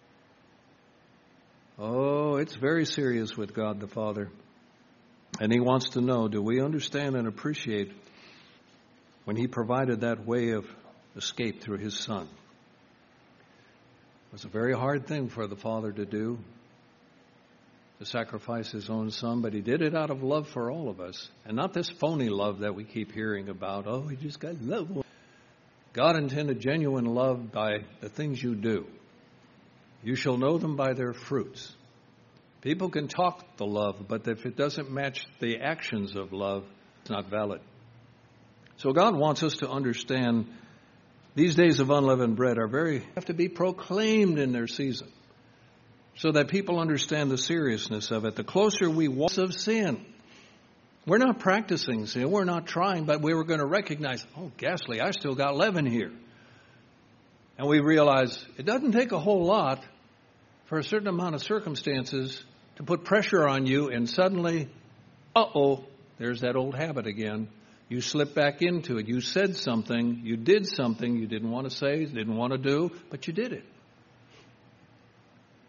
Oh, it's very serious with God the Father. And he wants to know, do we understand and appreciate when he provided that way of escape through his son? It was a very hard thing for the Father to do, to sacrifice his own son, but he did it out of love for all of us. And not this phony love that we keep hearing about. Oh, he just got love. God intended genuine love by the things you do. You shall know them by their fruits. People can talk the love, but if it doesn't match the actions of love, it's not valid. So God wants us to understand these days of unleavened bread have to be proclaimed in their season so that people understand the seriousness of it. The closer we walk of sin, we're not practicing sin, we're not trying, but we were going to recognize, oh, ghastly, I still got leaven here. And we realize it doesn't take a whole lot for a certain amount of circumstances to put pressure on you, and suddenly, there's that old habit again. You slip back into it. You said something, you did something you didn't want to say, didn't want to do, but you did it.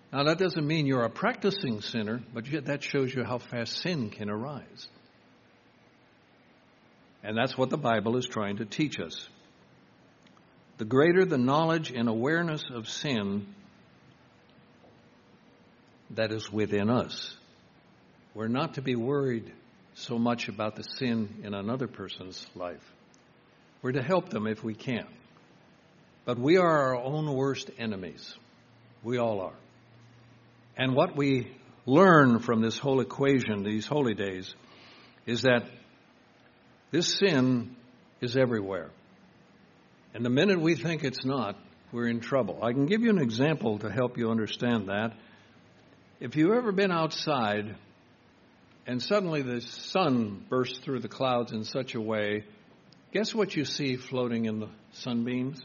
Now, that doesn't mean you're a practicing sinner, but that shows you how fast sin can arise. And that's what the Bible is trying to teach us. The greater the knowledge and awareness of sin that is within us, we're not to be worried so much about the sin in another person's life. We're to help them if we can. But we are our own worst enemies. We all are. And what we learn from this whole equation, these holy days, is that this sin is everywhere. And the minute we think it's not, we're in trouble. I can give you an example to help you understand that. If you've ever been outside and suddenly the sun bursts through the clouds in such a way, guess what you see floating in the sunbeams?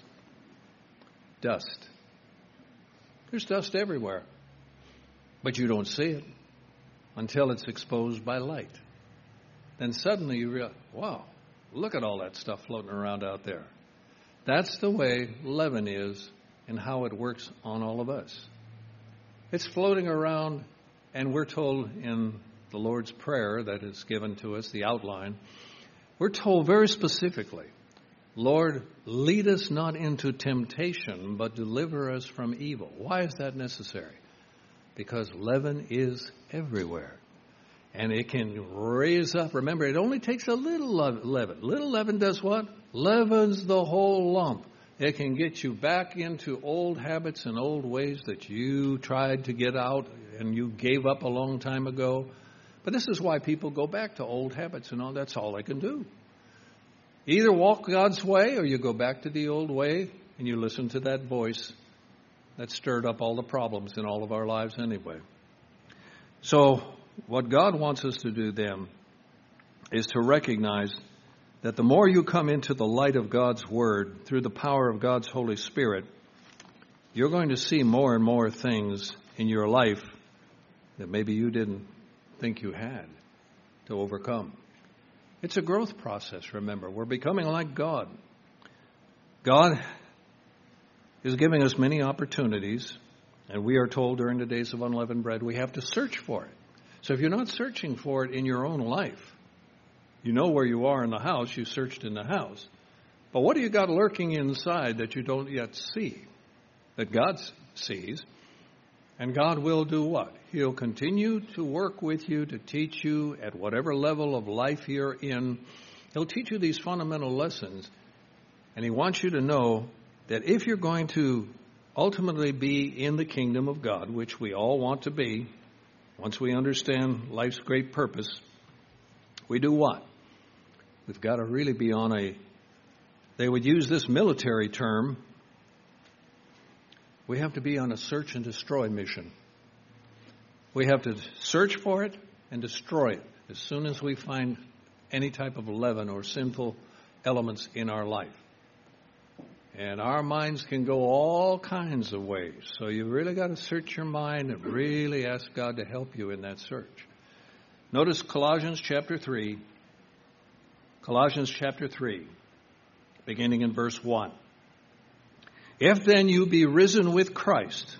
Dust. There's dust everywhere. But you don't see it until it's exposed by light. Then suddenly you realize, wow, look at all that stuff floating around out there. That's the way leaven is and how it works on all of us. It's floating around, and we're told in the Lord's Prayer that is given to us, the outline, we're told very specifically, Lord, lead us not into temptation, but deliver us from evil. Why is that necessary? Because leaven is everywhere. And it can raise up. Remember, it only takes a little leaven. Little leaven does what? Leavens the whole lump. It can get you back into old habits and old ways that you tried to get out and you gave up a long time ago. But this is why people go back to old habits and all. That's all they can do. Either walk God's way or you go back to the old way and you listen to that voice that stirred up all the problems in all of our lives anyway. So what God wants us to do then is to recognize that the more you come into the light of God's Word through the power of God's Holy Spirit, you're going to see more and more things in your life that maybe you didn't think you had to overcome. It's a growth process, remember. We're becoming like God. God is giving us many opportunities, and we are told during the days of unleavened bread we have to search for it. So if you're not searching for it in your own life, you know where you are in the house, you searched in the house. But what do you got lurking inside that you don't yet see, that God sees? And God will do what? He'll continue to work with you, to teach you at whatever level of life you're in. He'll teach you these fundamental lessons, and He wants you to know that if you're going to ultimately be in the kingdom of God, which we all want to be, once we understand life's great purpose, we do what? We've got to really be on they would use this military term, we have to be on a search and destroy mission. We have to search for it and destroy it as soon as we find any type of leaven or sinful elements in our life. And our minds can go all kinds of ways. So you really got to search your mind and really ask God to help you in that search. Notice Colossians chapter 3. Colossians chapter 3, beginning in verse 1. If then you be risen with Christ.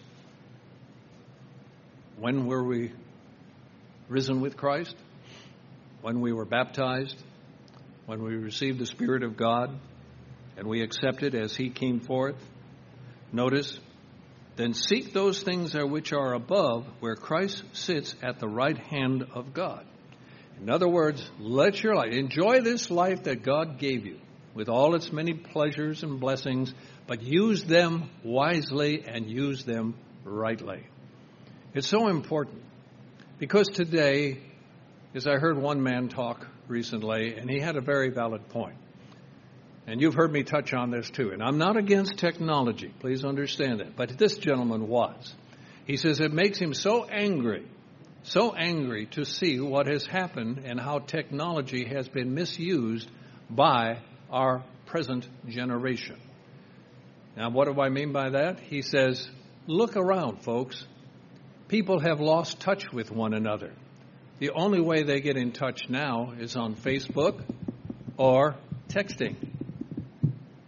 When were we risen with Christ? When we were baptized, when we received the Spirit of God, and we accepted as He came forth. Notice, then seek those things which are above, where Christ sits at the right hand of God. In other words, let your life, enjoy this life that God gave you, with all its many pleasures and blessings, but use them wisely and use them rightly. It's so important, because today, as I heard one man talk recently, and he had a very valid point. And you've heard me touch on this too. And I'm not against technology. Please understand that. But this gentleman was. He says it makes him so angry to see what has happened and how technology has been misused by our present generation. Now, what do I mean by that? He says, look around, folks. People have lost touch with one another. The only way they get in touch now is on Facebook or texting.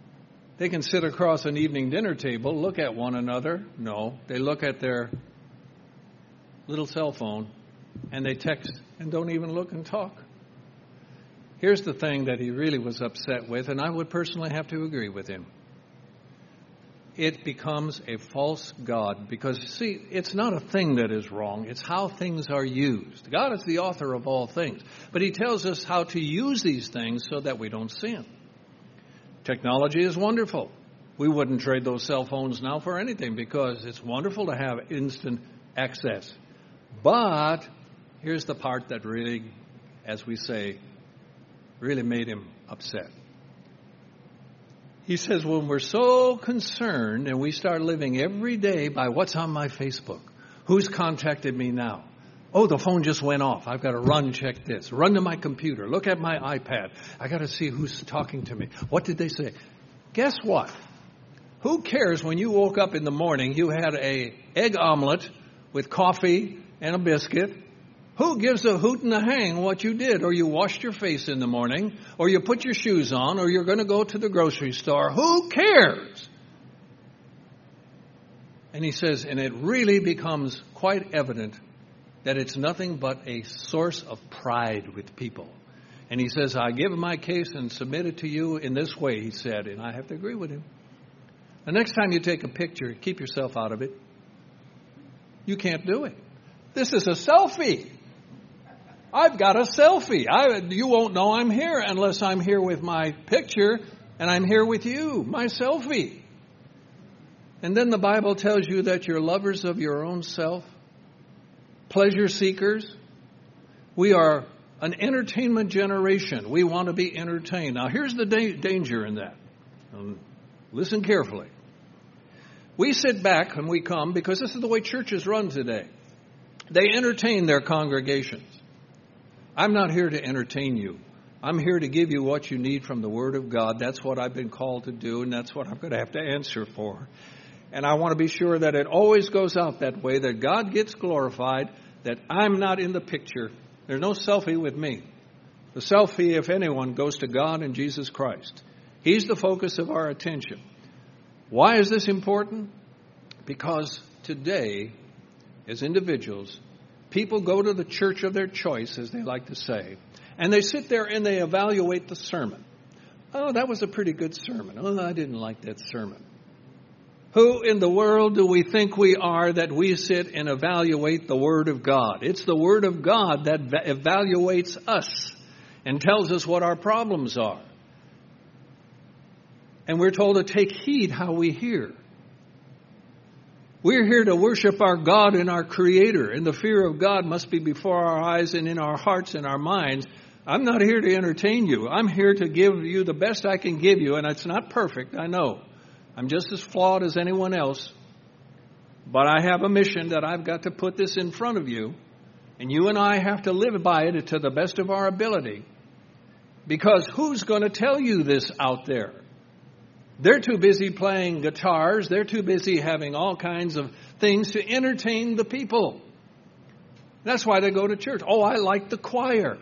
They can sit across an evening dinner table, look at one another. No, they look at their little cell phone, and they text and don't even look and talk. Here's the thing that he really was upset with, and I would personally have to agree with him. It becomes a false god because, see, it's not a thing that is wrong. It's how things are used. God is the author of all things, but he tells us how to use these things so that we don't sin. Technology is wonderful. We wouldn't trade those cell phones now for anything because it's wonderful to have instant access. But here's the part that really, as we say, really made him upset. He says, when we're so concerned and we start living every day by what's on my Facebook, who's contacted me now? Oh, the phone just went off. I've got to run, check this. Run to my computer. Look at my iPad. I got to see who's talking to me. What did they say? Guess what? Who cares when you woke up in the morning, you had an egg omelet with coffee and a biscuit? Who gives a hoot and a hang what you did? Or you washed your face in the morning, or you put your shoes on, or you're going to go to the grocery store. Who cares? And he says, and it really becomes quite evident that it's nothing but a source of pride with people. And he says, I give my case and submit it to you in this way, he said, and I have to agree with him. The next time you take a picture, keep yourself out of it. You can't do it. This is a selfie. I've got a selfie. You won't know I'm here unless I'm here with my picture and I'm here with you, my selfie. And then the Bible tells you that you're lovers of your own self, pleasure seekers. We are an entertainment generation. We want to be entertained. Now, here's the danger in that. Listen carefully. We sit back when we come because this is the way churches run today. They entertain their congregations. I'm not here to entertain you. I'm here to give you what you need from the Word of God. That's what I've been called to do, and that's what I'm going to have to answer for. And I want to be sure that it always goes out that way, that God gets glorified, that I'm not in the picture. There's no selfie with me. The selfie, if anyone, goes to God and Jesus Christ. He's the focus of our attention. Why is this important? Because today, as individuals, people go to the church of their choice, as they like to say, and they sit there and they evaluate the sermon. Oh, that was a pretty good sermon. Oh, I didn't like that sermon. Who in the world do we think we are that we sit and evaluate the Word of God? It's the Word of God that evaluates us and tells us what our problems are. And we're told to take heed how we hear. We're here to worship our God and our Creator, and the fear of God must be before our eyes and in our hearts and our minds. I'm not here to entertain you. I'm here to give you the best I can give you, and it's not perfect, I know. I'm just as flawed as anyone else, but I have a mission that I've got to put this in front of you, and you and I have to live by it to the best of our ability, because who's going to tell you this out there? They're too busy playing guitars. They're too busy having all kinds of things to entertain the people. That's why they go to church. Oh, I like the choir.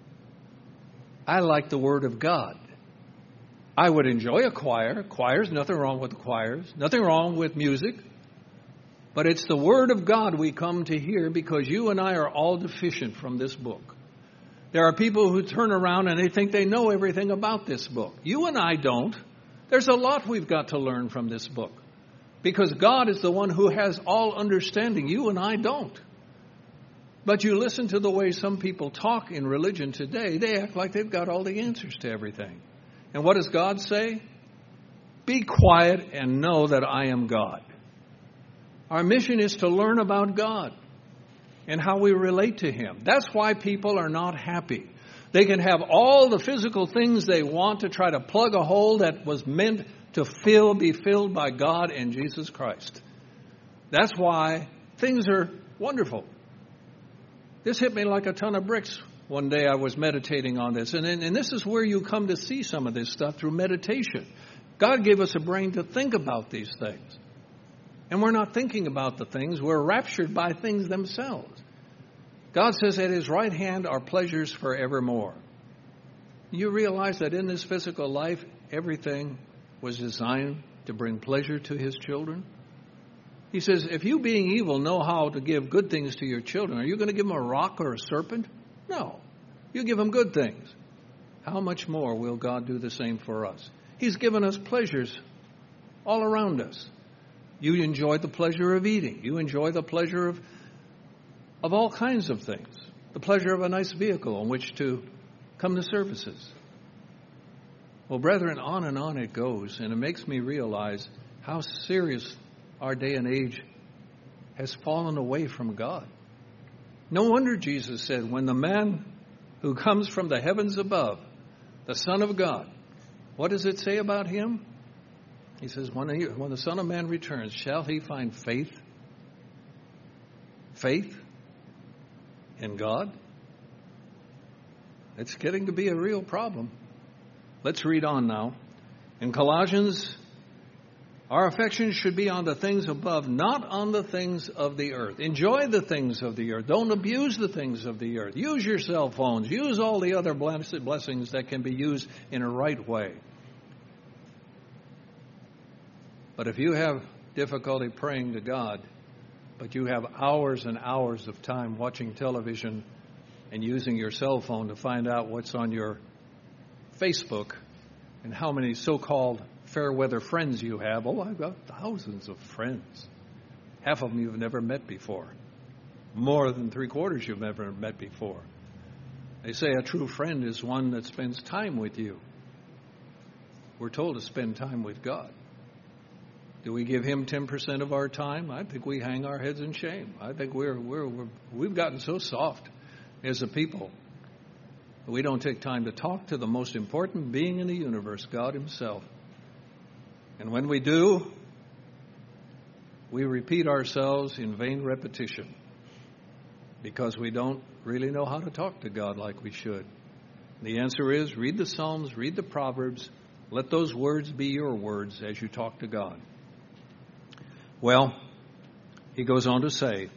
I like the Word of God. I would enjoy a choir. Choirs, nothing wrong with the choirs. Nothing wrong with music. But it's the Word of God we come to hear because you and I are all deficient from this book. There are people who turn around and they think they know everything about this book. You and I don't. There's a lot we've got to learn from this book because God is the one who has all understanding. You and I don't. But you listen to the way some people talk in religion today. They act like they've got all the answers to everything. And what does God say? Be quiet and know that I am God. Our mission is to learn about God and how we relate to Him. That's why people are not happy. They can have all the physical things they want to try to plug a hole that was meant to be filled by God and Jesus Christ. That's why things are wonderful. This hit me like a ton of bricks one day. I was meditating on this. And this is where you come to see some of this stuff through meditation. God gave us a brain to think about these things. And we're not thinking about the things. We're raptured by things themselves. God says at His right hand are pleasures forevermore. You realize that in this physical life, everything was designed to bring pleasure to His children? He says, if you being evil know how to give good things to your children, are you going to give them a rock or a serpent? No. You give them good things. How much more will God do the same for us? He's given us pleasures all around us. You enjoy the pleasure of eating. You enjoy the pleasure of all kinds of things. The pleasure of a nice vehicle on which to come to services. Well, brethren, on and on it goes, and it makes me realize how serious our day and age has fallen away from God. No wonder Jesus said, when the man who comes from the heavens above, the Son of God, what does it say about him? He says, when the Son of Man returns, shall he find faith? Faith in God? It's getting to be a real problem. Let's read on now. In Colossians, our affections should be on the things above, not on the things of the earth. Enjoy the things of the earth. Don't abuse the things of the earth. Use your cell phones. Use all the other blessings that can be used in a right way. But if you have difficulty praying to God, but you have hours and hours of time watching television and using your cell phone to find out what's on your Facebook and how many so-called fair weather friends you have. Oh, I've got thousands of friends. Half of them you've never met before. More than 3/4 you've never met before. They say a true friend is one that spends time with you. We're told to spend time with God. Do we give him 10% of our time? I think we hang our heads in shame. I think we've gotten so soft as a people. We don't take time to talk to the most important being in the universe, God himself. And when we do, we repeat ourselves in vain repetition because we don't really know how to talk to God like we should. The answer is read the Psalms, read the Proverbs. Let those words be your words as you talk to God. Well, he goes on to say,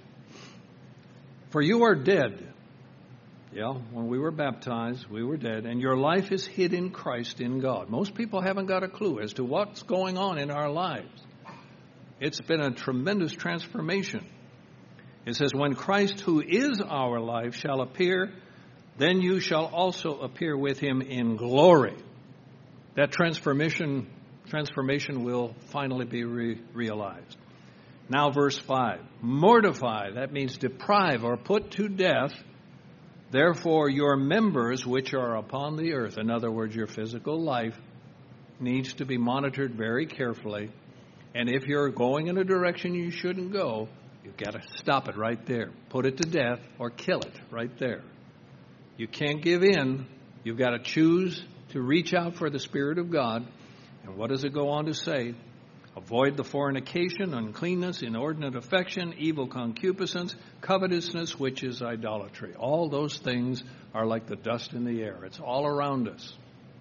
for you are dead. Yeah, when we were baptized, we were dead, and your life is hid in Christ in God. Most people haven't got a clue as to what's going on in our lives. It's been a tremendous transformation. It says, when Christ, who is our life, shall appear, then you shall also appear with him in glory. That transformation will finally be realized. Now verse 5, mortify, that means deprive or put to death, therefore your members which are upon the earth, in other words, your physical life, needs to be monitored very carefully. And if you're going in a direction you shouldn't go, you've got to stop it right there. Put it to death or kill it right there. You can't give in. You've got to choose to reach out for the Spirit of God. And what does it go on to say? Avoid the fornication, uncleanness, inordinate affection, evil concupiscence, covetousness, which is idolatry. All those things are like the dust in the air. It's all around us.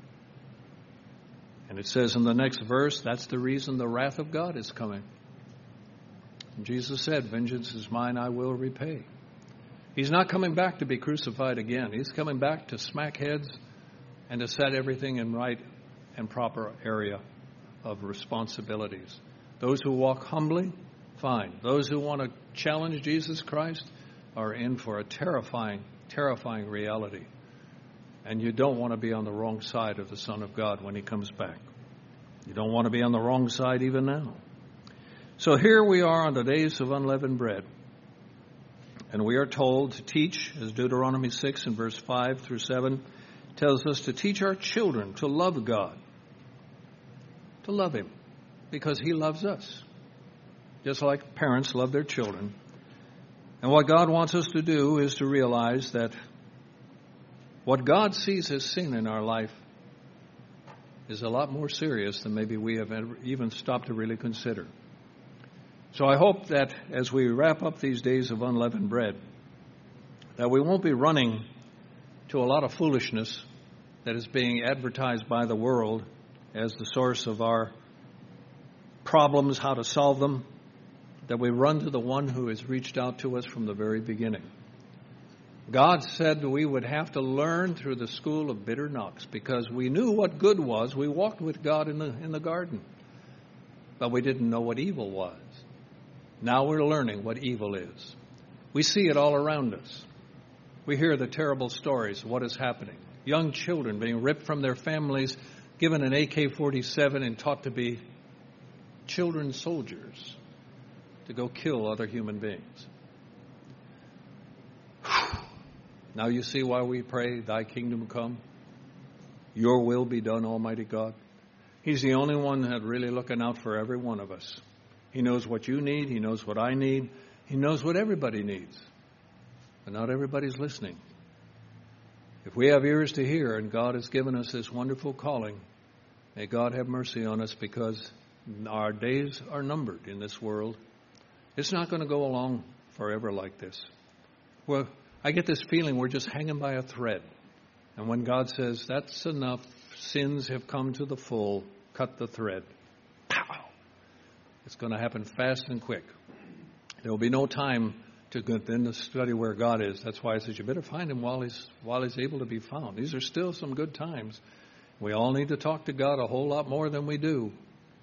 And it says in the next verse, that's the reason the wrath of God is coming. And Jesus said, vengeance is mine, I will repay. He's not coming back to be crucified again. He's coming back to smack heads and to set everything in right and proper area of responsibilities. Those who walk humbly, fine. Those who want to challenge Jesus Christ are in for a terrifying, terrifying reality. And you don't want to be on the wrong side of the Son of God when he comes back. You don't want to be on the wrong side even now. So here we are on the days of unleavened bread. And we are told to teach, as Deuteronomy 6 and verse 5 through 7 tells us, to teach our children to love God. To love him, because he loves us, just like parents love their children. And what God wants us to do is to realize that what God sees as sin in our life is a lot more serious than maybe we have ever even stopped to really consider. So I hope that as we wrap up these days of unleavened bread, that we won't be running to a lot of foolishness that is being advertised by the world as the source of our problems, how to solve them, that we run to the one who has reached out to us from the very beginning. God said we would have to learn through the school of bitter knocks because we knew what good was. We walked with God in the garden, but we didn't know what evil was. Now we're learning what evil is. We see it all around us. We hear the terrible stories of what is happening. Young children being ripped from their families, given an AK-47 and taught to be children soldiers to go kill other human beings. Now you see why we pray, thy kingdom come, your will be done, Almighty God. He's the only one that's really looking out for every one of us. He knows what you need. He knows what I need. He knows what everybody needs. But not everybody's listening. If we have ears to hear and God has given us this wonderful calling, may God have mercy on us, because our days are numbered in this world. It's not going to go along forever like this. Well, I get this feeling we're just hanging by a thread. And when God says, that's enough, sins have come to the full, cut the thread. Pow! It's going to happen fast and quick. There will be no time to go then to study where God is. That's why I said you better find him while he's able to be found. These are still some good times. We all need to talk to God a whole lot more than we do.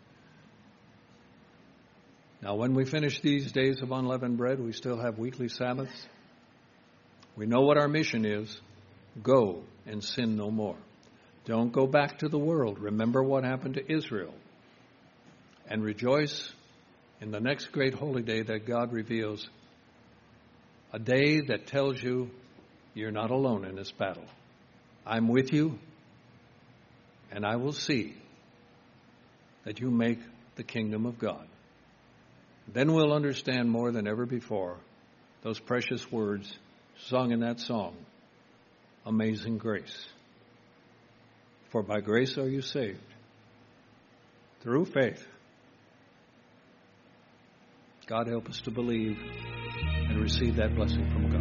Now, when we finish these days of unleavened bread, we still have weekly Sabbaths. We know what our mission is. Go and sin no more. Don't go back to the world. Remember what happened to Israel. And rejoice in the next great holy day that God reveals. A day that tells you you're not alone in this battle. I'm with you, and I will see that you make the kingdom of God. Then we'll understand more than ever before those precious words sung in that song, Amazing Grace. For by grace are you saved, through faith. God help us to believe and receive that blessing from God.